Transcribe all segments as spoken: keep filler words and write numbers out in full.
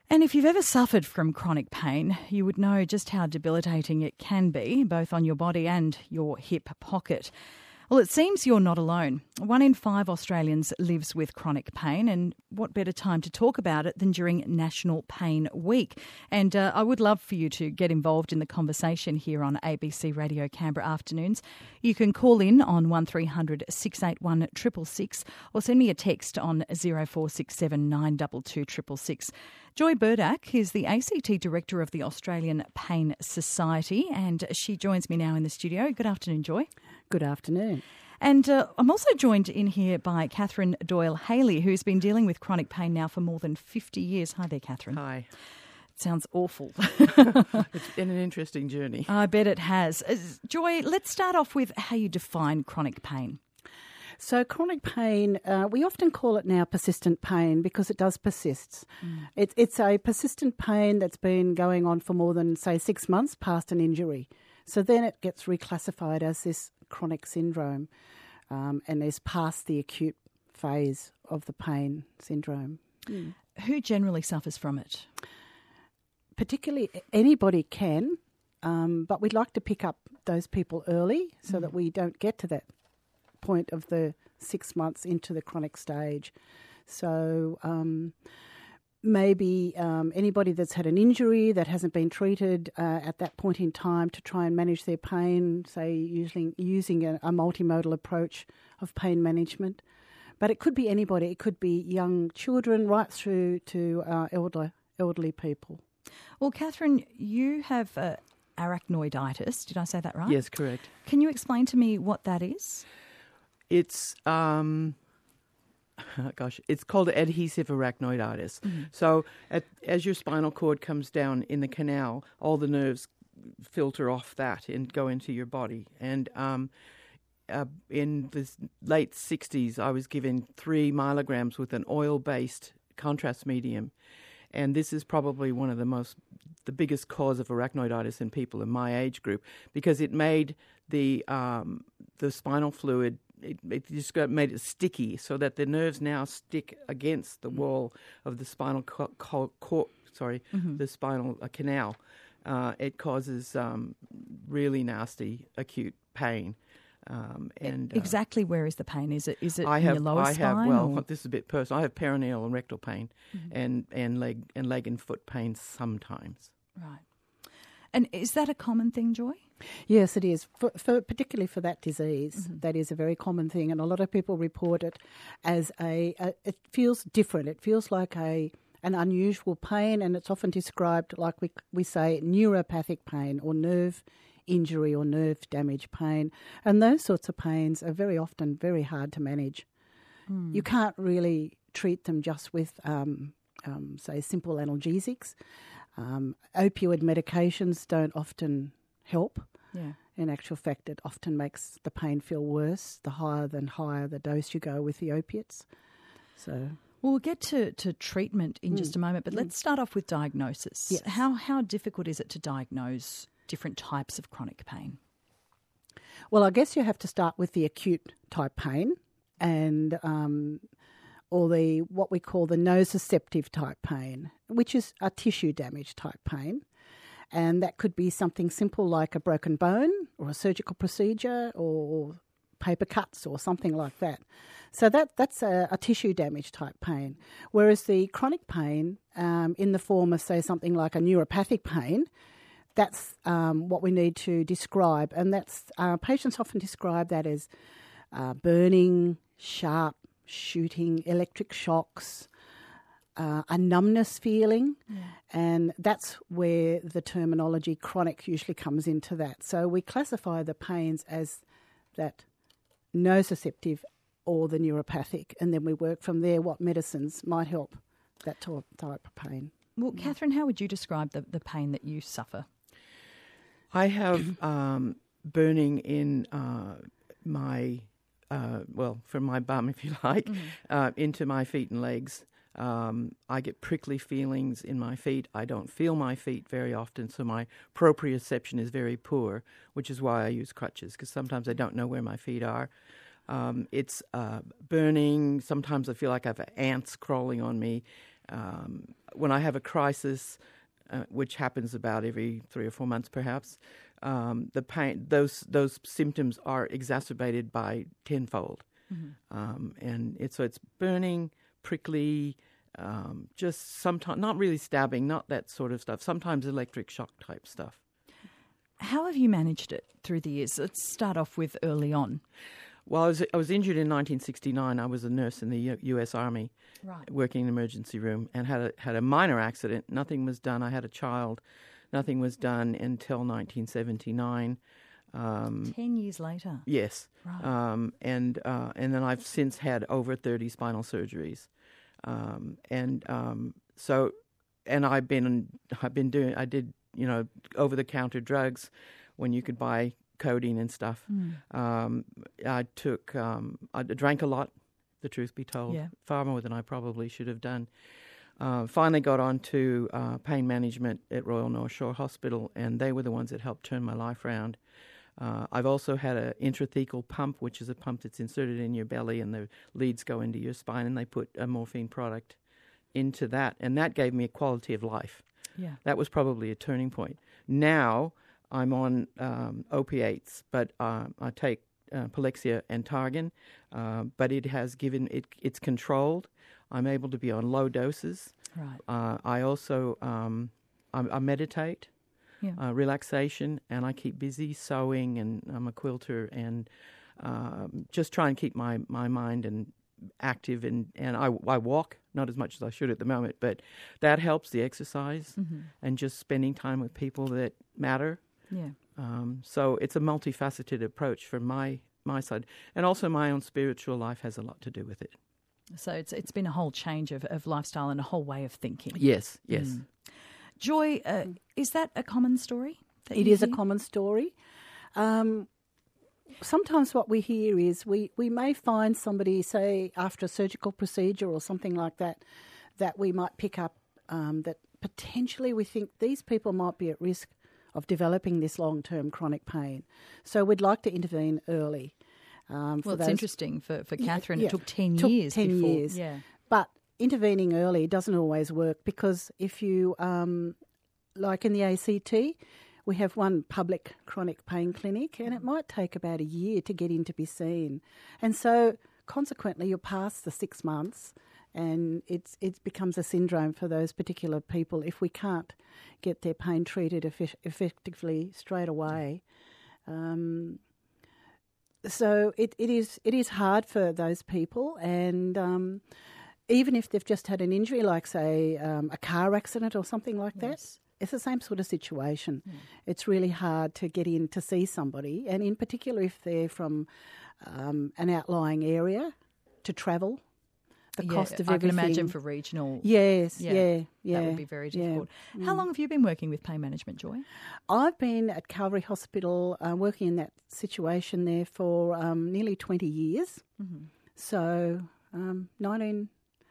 And if you've ever suffered from chronic pain, you would know just how debilitating it can be, both on your body and your hip pocket. Well, it seems you're not alone. One in five Australians lives with chronic pain, and what better time to talk about it than during National Pain Week? And uh, I would love for you to get involved in the conversation here on A B C Radio Canberra Afternoons. You can call in on one three hundred six eight one six six six or send me a text on zero four six seven nine two two six six six. Joy Burdak is the A C T Director of the Australian Pain Society, and she joins me now in the studio. Good afternoon, Joy. Good afternoon. And uh, I'm also joined in here by Catherine Doyle-Haley, who's been dealing with chronic pain now for more than fifty years. Hi there, Catherine. Hi. It sounds awful. It's been an interesting journey. I bet it has. Uh, Joy, let's start off with how you define chronic pain. So chronic pain, uh, we often call it now persistent pain because it does persist. Mm. It, it's a persistent pain that's been going on for more than, say, six months past an injury. So then it gets reclassified as this chronic syndrome um, and is past the acute phase of the pain syndrome. Mm. Who generally suffers from it? Particularly anybody can, um, but we'd like to pick up those people early so mm. that we don't get to that point of the six months into the chronic stage. So um, maybe um, anybody that's had an injury that hasn't been treated uh, at that point in time to try and manage their pain, say using, using a, a multimodal approach of pain management. But it could be anybody. It could be young children right through to uh, elder, elderly people. Well, Catherine, you have uh, arachnoiditis. Did I say that right? Yes, correct. Can you explain to me what that is? It's, um, gosh, it's called adhesive arachnoiditis. Mm-hmm. So at, as your spinal cord comes down in the canal, all the nerves filter off that and go into your body. And um, uh, in the late sixties, I was given three milligrams with an oil-based contrast medium. And this is probably one of the most, the biggest cause of arachnoiditis in people in my age group because it made the um, the spinal fluid, it, it just got, made it sticky so that the nerves now stick against the wall of the spinal co- co- co- sorry, mm-hmm. the spinal uh, canal. Uh, it causes um, really nasty acute pain. Um, and exactly uh, where is the pain? Is it is it I in have, your lower I spine? have, well, or? this is a bit personal. I have perineal and rectal pain, mm-hmm. and, and leg and leg and foot pain sometimes. Right. And is that a common thing, Joy? Yes, it is. For, for particularly for that disease, mm-hmm. that is a very common thing, and a lot of people report it as a, a. It feels different. It feels like a an unusual pain, and it's often described like we we say neuropathic pain or nerve injury or nerve damage pain. And those sorts of pains are very often very hard to manage. Mm. You can't really treat them just with, um, um, say, simple analgesics. Um, opioid medications don't often help. Yeah. In actual fact, it often makes the pain feel worse the higher than higher the dose you go with the opiates. So... Well, we'll get to, to treatment in mm. just a moment, but mm. let's start off with diagnosis. Yes. How how difficult is it to diagnose different types of chronic pain? Well, I guess you have to start with the acute type pain and um, or the what we call the nociceptive type pain, which is a tissue damage type pain. And that could be something simple like a broken bone or a surgical procedure or paper cuts or something like that. So that that's a, a tissue damage type pain. Whereas the chronic pain um, in the form of, say, something like a neuropathic pain, that's um, what we need to describe. And that's uh, patients often describe that as uh, burning, sharp, shooting, electric shocks, uh, a numbness feeling. Yeah. And that's where the terminology chronic usually comes into that. So we classify the pains as that nociceptive or the neuropathic, and then we work from there what medicines might help that type of pain. Well, Catherine, how would you describe the, the pain that you suffer? I have um, burning in uh, my, uh, well, from my bum, if you like, mm-hmm. uh, into my feet and legs. Um, I get prickly feelings in my feet. I don't feel my feet very often, so my proprioception is very poor, which is why I use crutches, because sometimes I don't know where my feet are. Um, it's uh, burning. Sometimes I feel like I have ants crawling on me. um, when I have a crisis, uh, which happens about every three or four months, perhaps, um, the pain, those those symptoms are exacerbated by tenfold, mm-hmm. um, and it's so it's burning, prickly, um, just sometimes not really stabbing, not that sort of stuff. Sometimes electric shock type stuff. How have you managed it through the years? Let's start off with early on. Well, I was I was injured in nineteen sixty-nine. I was a nurse in the U- U.S. Army, right. working in the emergency room, and had a had a minor accident. Nothing was done. I had a child. Nothing was done until nineteen seventy-nine. Um, Ten years later. Yes. Right. Um, and uh, and then I've since had over thirty spinal surgeries, um, and um, so and I've been I've been doing I did you know over the counter drugs when you could buy codeine and stuff. Mm. Um, I took, um, I drank a lot, the truth be told, yeah. far more than I probably should have done. Uh, finally got on to uh, pain management at Royal North Shore Hospital, and they were the ones that helped turn my life around. Uh, I've also had an intrathecal pump, which is a pump that's inserted in your belly, and the leads go into your spine, and they put a morphine product into that, and that gave me a quality of life. Yeah. That was probably a turning point. Now I'm on um, opiates, but uh, I take uh, Palexia and Targan, uh, but it has given, it, it's controlled. I'm able to be on low doses. Right. Uh, I also, um, I, I meditate, yeah. uh, relaxation, and I keep busy sewing, and I'm a quilter, and um, just try and keep my, my mind and active, and, and I, I walk, not as much as I should at the moment, but that helps, the exercise, mm-hmm. and just spending time with people that matter. Yeah. Um, so it's a multifaceted approach from my, my side. And also my own spiritual life has a lot to do with it. So it's it's been a whole change of, of lifestyle and a whole way of thinking. Yes, yes. Mm. Joy, uh, is that a common story? It is hear? a common story. Um, sometimes what we hear is we, we may find somebody, say, after a surgical procedure or something like that, that we might pick up um, that potentially we think these people might be at risk of developing this long-term chronic pain. So we'd like to intervene early. Um, well, for it's those, interesting for, for Catherine. Yeah, it took ten took years ten before. years. Yeah. But intervening early doesn't always work, because if you, um, like in the A C T, we have one public chronic pain clinic, and it might take about a year to get in to be seen. And so consequently you're past the six months and it's it becomes a syndrome for those particular people if we can't get their pain treated effe- effectively straight away. Um, so it, it is it is hard for those people, and um, even if they've just had an injury, like say um, a car accident or something like yes. that, it's the same sort of situation. Yeah. It's really hard to get in to see somebody, and in particular if they're from um, an outlying area, to travel. The yeah, cost of I everything. can imagine for regional. Yes, yeah, yeah, yeah. That would be very difficult. Yeah. How Mm. long have you been working with pain management, Joy? I've been at Calvary Hospital uh, working in that situation there for um, nearly twenty years. Mm-hmm. So, um, nineteen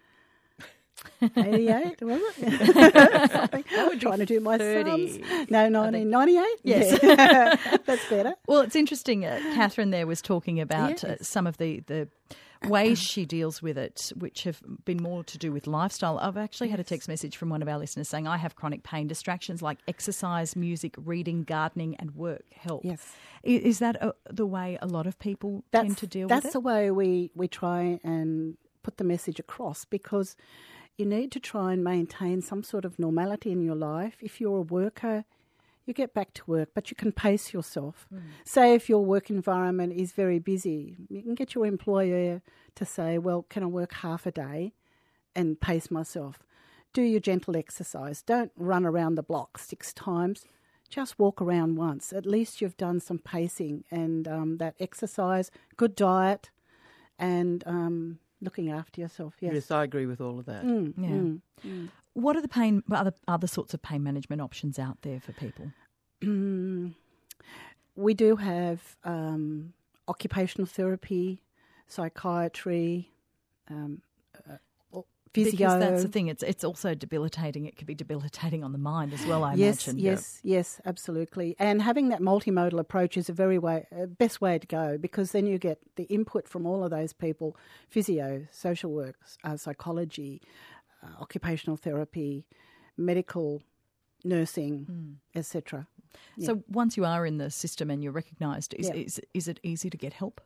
eighty-eight, was it? Something. I'm trying to do my thirty. sums. No, nineteen ninety-eight? Yes. Yeah. That's better. Well, it's interesting. Uh, Catherine there was talking about Yes. uh, some of the, the ways she deals with it, which have been more to do with lifestyle. I've actually had a text message from one of our listeners saying, I have chronic pain. Distractions like exercise, music, reading, gardening and work help. Yes. I- Is that uh, the way a lot of people That's, tend to deal that's with it? the way we, we try and put the message across, because you need to try and maintain some sort of normality in your life. If you're a worker, you get back to work, but you can pace yourself. Mm. Say if your work environment is very busy, you can get your employer to say, well, can I work half a day and pace myself? Do your gentle exercise. Don't run around the block six times. Just walk around once. At least you've done some pacing and um, that exercise, good diet, and um, looking after yourself. Yes. Yes, I agree with all of that. Mm, Yeah. mm, mm. What are the pain, other other sorts of pain management options out there for people? Mm, we do have um, occupational therapy, psychiatry, um, uh, physio. Because that's the thing. It's it's also debilitating. It could be debilitating on the mind as well, I yes, imagine. Yes, yes, absolutely. And having that multimodal approach is a very way, uh, best way to go, because then you get the input from all of those people: physio, social work, uh, psychology, uh, occupational therapy, medical, nursing, mm. et cetera. Yeah. So once you are in the system and you're recognised, is, yeah. is is it easy to get help?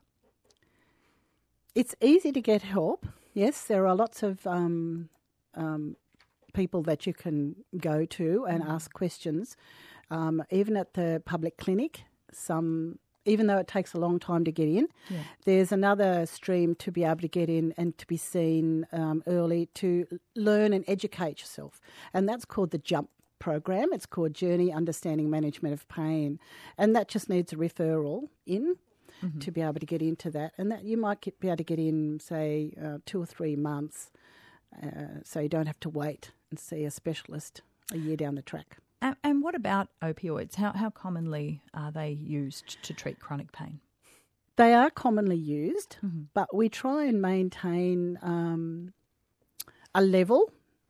It's easy to get help. Yes, there are lots of um, um, people that you can go to and mm. ask questions. Um, even at the public clinic, some even though it takes a long time to get in, yeah. there's another stream to be able to get in and to be seen um, early to learn and educate yourself, and that's called the JUMP program. It's called Journey Understanding Management of Pain, and that just needs a referral in mm-hmm. to be able to get into that, and that you might get, be able to get in, say, uh, two or three months, uh, so you don't have to wait and see a specialist a year down the track. And, and what about opioids? How how commonly are they used to treat chronic pain? They are commonly used, mm-hmm. but we try and maintain um, a level.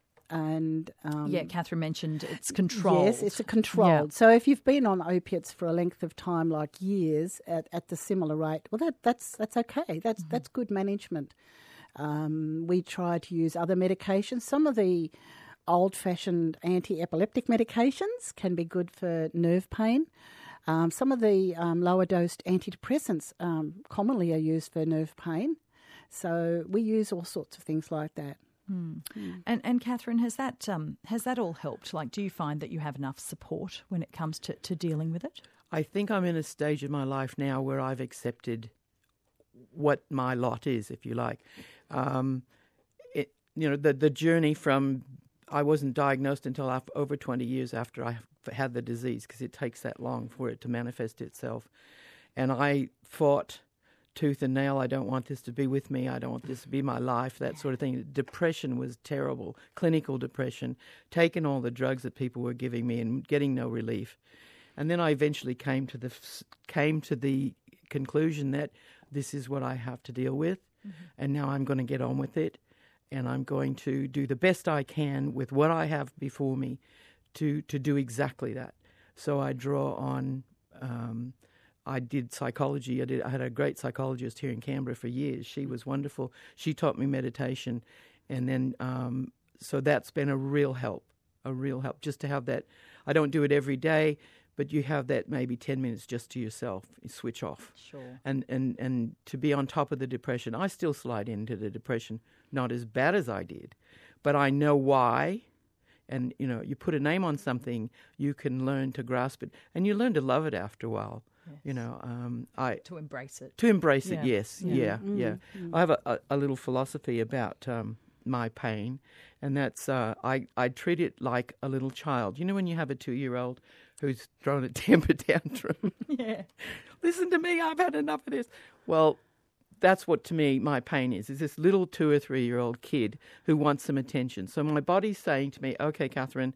And um, yeah, Catherine mentioned it's controlled. Yes, it's a controlled. Yeah. So if you've been on opiates for a length of time, like years, at, at the similar rate, well, that that's that's okay. That's mm-hmm. that's good management. Um, we try to use other medications. Some of the old-fashioned anti-epileptic medications can be good for nerve pain. Um, some of the um, lower-dosed antidepressants um, commonly are used for nerve pain. So we use all sorts of things like that. Mm. Mm. And and Catherine, has that um, has that all helped? Like, do you find that you have enough support when it comes to, to dealing with it? I think I'm in a stage of my life now where I've accepted what my lot is, if you like. Um, it, you know, the the journey from I wasn't diagnosed until after, over twenty years after I had the disease, because it takes that long for it to manifest itself. And I fought tooth and nail. I don't want this to be with me. I don't want this to be my life, that sort of thing. Depression was terrible, clinical depression, taking all the drugs that people were giving me and getting no relief. And then I eventually came to the came to the conclusion that this is what I have to deal with, mm-hmm. and now I'm going to get on with it, and I'm going to do the best I can with what I have before me to, to do exactly that. So I draw on... Um, I did psychology. I did. I had a great psychologist here in Canberra for years. She was wonderful. She taught me meditation, and then um, so that's been a real help, a real help. Just to have that. I don't do it every day, but you have that maybe ten minutes just to yourself. You switch off. Sure. And and and to be on top of the depression. I still slide into the depression, not as bad as I did, but I know why. And you know, you put a name on something, you can learn to grasp it, and you learn to love it after a while. Yes. You know, um, I to embrace it. To embrace yeah. it, yes, yeah, yeah. Mm-hmm. yeah. Mm-hmm. I have a, a, a little philosophy about um, my pain, and that's uh, I I treat it like a little child. You know, when you have a two-year-old who's thrown a temper tantrum. Yeah. Listen to me, I've had enough of this. Well, that's what to me my pain is. Is this little two or three-year-old kid who wants some attention. So my body's saying to me, "Okay, Catherine,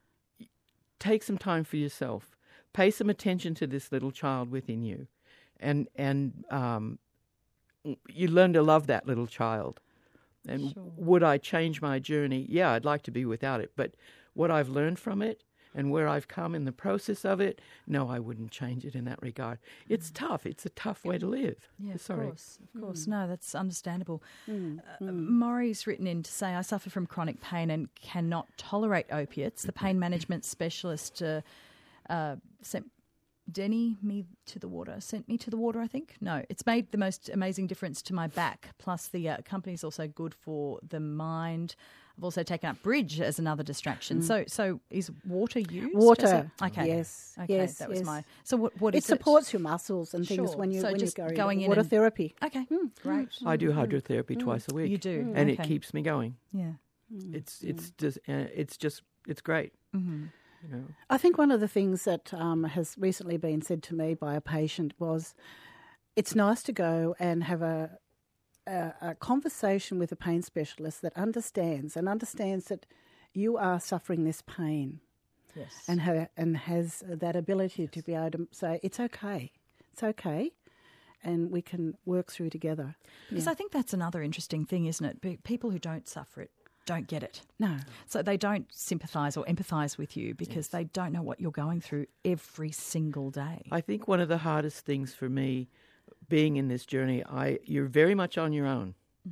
take some time for yourself." Pay some attention to this little child within you, and and um, you learn to love that little child. And sure. Would I change my journey? Yeah, I'd like to be without it. But what I've learned from it and where I've come in the process of it, no, I wouldn't change it in that regard. It's mm. tough. It's a tough way to live. Yeah, Sorry. of course. Of course. Mm. No, that's understandable. Mm. Uh, mm. Maury's written in to say, I suffer from chronic pain and cannot tolerate opiates. The pain management specialist... Uh, Uh, sent Denny me to the water. Sent me to the water, I think. No, it's made the most amazing difference to my back. Plus, the uh, company's also good for the mind. I've also taken up bridge as another distraction. Mm. So, so is water used? Water. A, okay. Yes. Okay. Yes. That was yes. my. So, what? What it is it? It supports your muscles and things sure. when you so when just you go going in in water and, therapy. Okay. Mm. Great. I do hydrotherapy mm. twice a week. You do, and okay. it keeps me going. Yeah. Mm. It's it's mm. just uh, it's just it's great. Mm-hmm. You know. I think one of the things that um, has recently been said to me by a patient was, it's nice to go and have a, a, a conversation with a pain specialist that understands and understands that you are suffering this pain, yes, and ha- and has that ability yes. to be able to say it's okay, it's okay, and we can work through together. Because yeah. I think that's another interesting thing, isn't it? Be- people who don't suffer it don't get it. No. So they don't sympathise or empathise with you because yes. they don't know what you're going through every single day. I think one of the hardest things for me being in this journey, I you're very much on your own. Mm.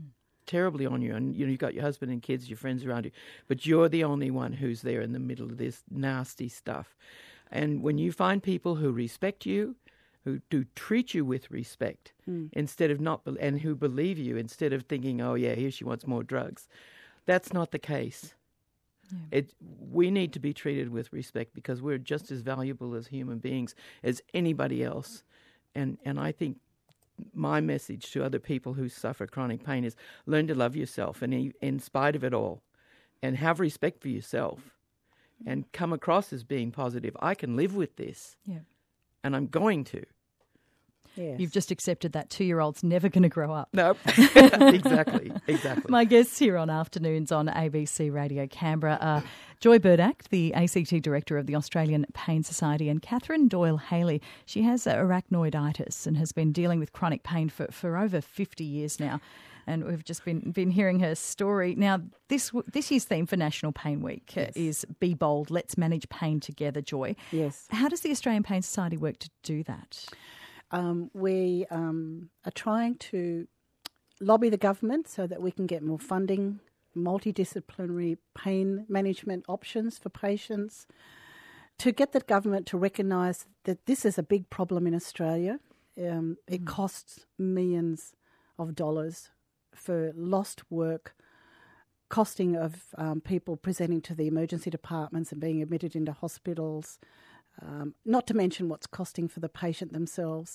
terribly on you, and you know you've got your husband and kids, your friends around you, but you're the only one who's there in the middle of this nasty stuff. And when you find people who respect you, who do treat you with respect mm. instead of not, and who believe you instead of thinking, oh yeah, here she wants more drugs, that's not the case. Yeah. It, we need to be treated with respect because we're just as valuable as human beings as anybody else. And and I think my message to other people who suffer chronic pain is learn to love yourself, and in, in spite of it all, and have respect for yourself, and come across as being positive. I can live with this, yeah. and I'm going to. Yes. You've just accepted that two-year-old's never going to grow up. Nope. exactly, exactly. My guests here on Afternoons on A B C Radio Canberra are Joy Burdak, the A C T Director of the Australian Pain Society, and Catherine Doyle-Haley. She has arachnoiditis and has been dealing with chronic pain for, for over fifty years now. And we've just been, been hearing her story. Now, this this year's theme for National Pain Week yes. is Be Bold, Let's Manage Pain Together, Joy. Yes. How does the Australian Pain Society work to do that? Um, we um, are trying to lobby the government so that we can get more funding, multidisciplinary pain management options for patients, to get the government to recognise that this is a big problem in Australia. Um, it mm. costs millions of dollars for lost work, costing of um, people presenting to the emergency departments and being admitted into hospitals, Um, not to mention what's costing for the patient themselves.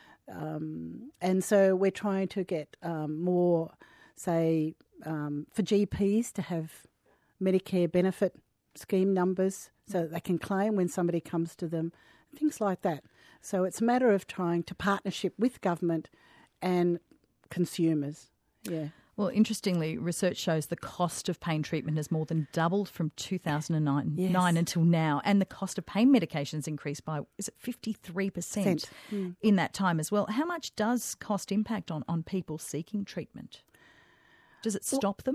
Um, and so we're trying to get um, more, say, um, for G Ps to have Medicare benefit scheme numbers so that they can claim when somebody comes to them, things like that. So it's a matter of trying to partnership with government and consumers. Yeah. Well, interestingly, research shows the cost of pain treatment has more than doubled from two thousand nine yes. nine until now, and the cost of pain medications increased by, is it fifty-three percent mm. in that time as well. How much does cost impact on, on people seeking treatment? Does it stop well, them?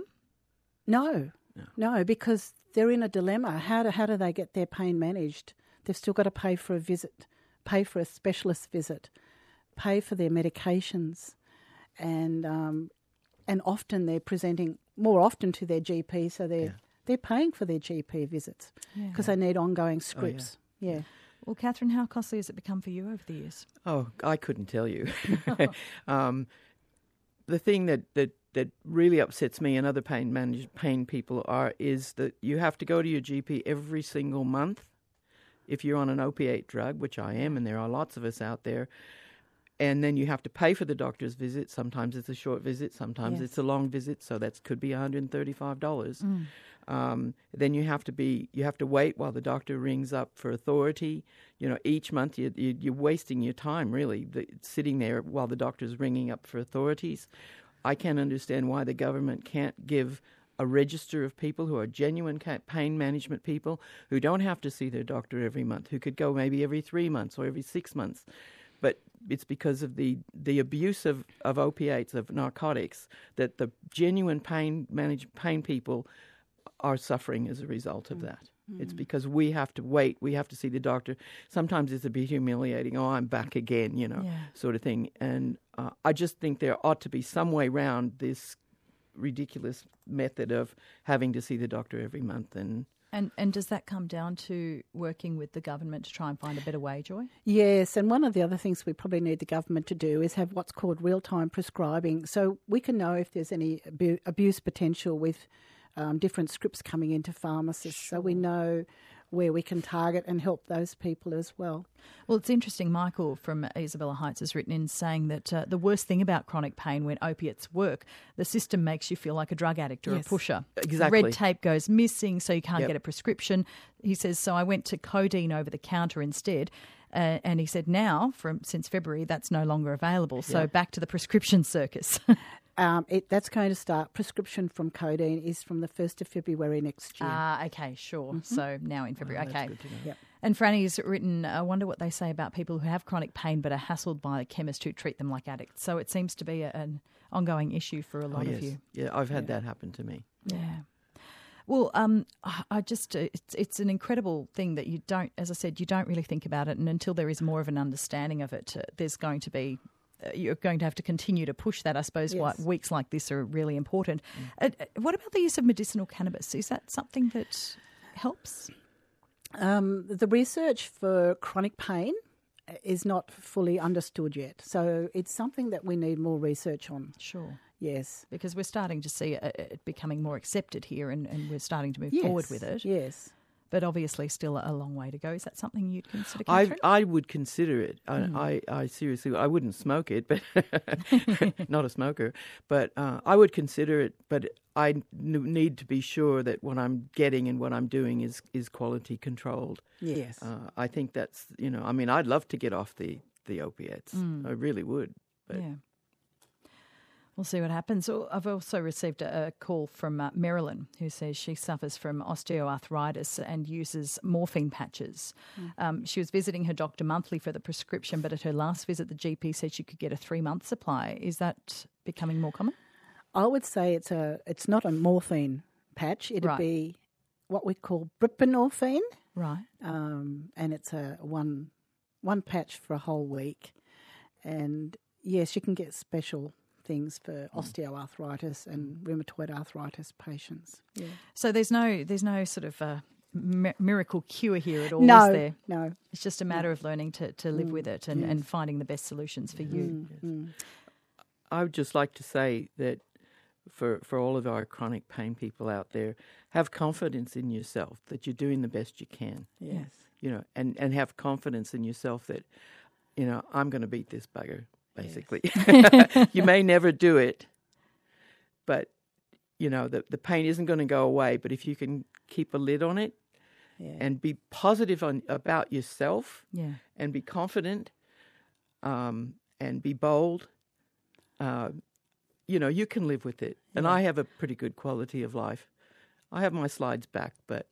No, no, no, because they're in a dilemma. How do, how do they get their pain managed? They've still got to pay for a visit, pay for a specialist visit, pay for their medications, and um, And often they're presenting more often to their G P, so they're yeah. they're paying for their G P visits because yeah. they need ongoing scripts. Oh, yeah. yeah. Well, Catherine, how costly has it become for you over the years? Oh, I couldn't tell you. um, the thing that, that, that really upsets me and other pain manage, pain people are is that you have to go to your G P every single month if you're on an opiate drug, which I am, and there are lots of us out there. And then you have to pay for the doctor's visit. Sometimes it's a short visit, sometimes yes. it's a long visit, so that could be one hundred thirty-five dollars. Mm. Um, then you have to be you have to wait while the doctor rings up for authority. You know, each month you, you, you're wasting your time really the, sitting there while the doctor's ringing up for authorities. I can't understand why the government can't give a register of people who are genuine pain management people who don't have to see their doctor every month, who could go maybe every three months or every six months. But it's because of the, the abuse of, of opiates, of narcotics, that the genuine pain manage, pain people are suffering as a result of that. Mm. It's because we have to wait, we have to see the doctor. Sometimes it's a bit humiliating, oh, I'm back again, you know, yeah. sort of thing. And uh, I just think there ought to be some way around this ridiculous method of having to see the doctor every month. And And and does that come down to working with the government to try and find a better way, Joy? Yes, and one of the other things we probably need the government to do is have what's called real-time prescribing, so we can know if there's any abu- abuse potential with um, different scripts coming into pharmacists, sure. so we know where we can target and help those people as well. Well, it's interesting. Michael from Isabella Heights has written in saying that uh, the worst thing about chronic pain when opiates work, the system makes you feel like a drug addict or yes. a pusher. Exactly. Red tape goes missing, so you can't yep. get a prescription. He says, so I went to codeine over the counter instead. Uh, and he said now, from since February, that's no longer available. So yep. back to the prescription circus. Um, it, that's going to start. Prescription from codeine is from the first of February next year. Ah, okay, sure. Mm-hmm. So now in February, oh, okay. Yep. And Franny's written, I wonder what they say about people who have chronic pain but are hassled by a chemist who treat them like addicts. So it seems to be a, an ongoing issue for a lot oh, yes. of you. Yeah, I've had yeah. that happen to me. Yeah. Well, um, I just uh, it's it's an incredible thing that you don't, as I said, you don't really think about it, and until there is more of an understanding of it, uh, there's going to be you're going to have to continue to push that. I suppose Yes. why weeks like this are really important. Uh, what about the use of medicinal cannabis? Is that something that helps? Um, the research for chronic pain is not fully understood yet. So it's something that we need more research on. Sure. Yes. Because we're starting to see it it becoming more accepted here, and, and we're starting to move Yes. forward with it. Yes. But obviously still a long way to go. Is that something you'd consider, I Catherine? I would consider it. I, Mm. I, I seriously, I wouldn't smoke it, but not a smoker. But uh, I would consider it. But I n- need to be sure that what I'm getting and what I'm doing is is quality controlled. Yes. Uh, I think that's you know. I mean, I'd love to get off the the opiates. I really would. But Yeah. We'll see what happens. Oh, I've also received a a call from uh, Marilyn, who says she suffers from osteoarthritis and uses morphine patches. Um, she was visiting her doctor monthly for the prescription, but at her last visit, the G P said she could get a three-month supply. Is that becoming more common? I would say it's a it's not a morphine patch. It'd Right. be what we call buprenorphine, Right. um, and it's a one one patch for a whole week. And yes, you can get special things for osteoarthritis and rheumatoid arthritis patients. Yeah. So there's no there's no sort of uh, mi- miracle cure here at all, No, is there? no. It's just a matter of learning to, to live with it and, and finding the best solutions for you. Mm. I would just like to say that for for all of our chronic pain people out there, have confidence in yourself that you're doing the best you can. Yes. You know, and, and have confidence in yourself that, you know, I'm going to beat this bugger, basically. You may never do it, but, you know, the, the pain isn't going to go away. But if you can keep a lid on it Yeah. and be positive on, about yourself Yeah. and be confident um, and be bold, uh, you know, you can live with it. And I have a pretty good quality of life. I have my slides back, but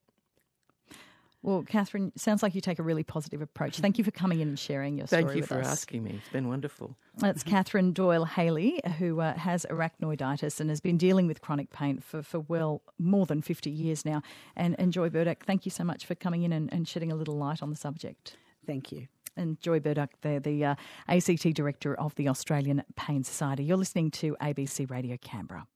Well, Catherine, sounds like you take a really positive approach. Thank you for coming in and sharing your story thank you with for us. asking me. It's been wonderful. That's Catherine Doyle-Haley, who uh, has arachnoiditis and has been dealing with chronic pain for, for well, more than fifty years now. And, and Joy Burdock, thank you so much for coming in and, and shedding a little light on the subject. Thank you. And Joy Burdock, they're the uh, A C T Director of the Australian Pain Society. You're listening to A B C Radio Canberra.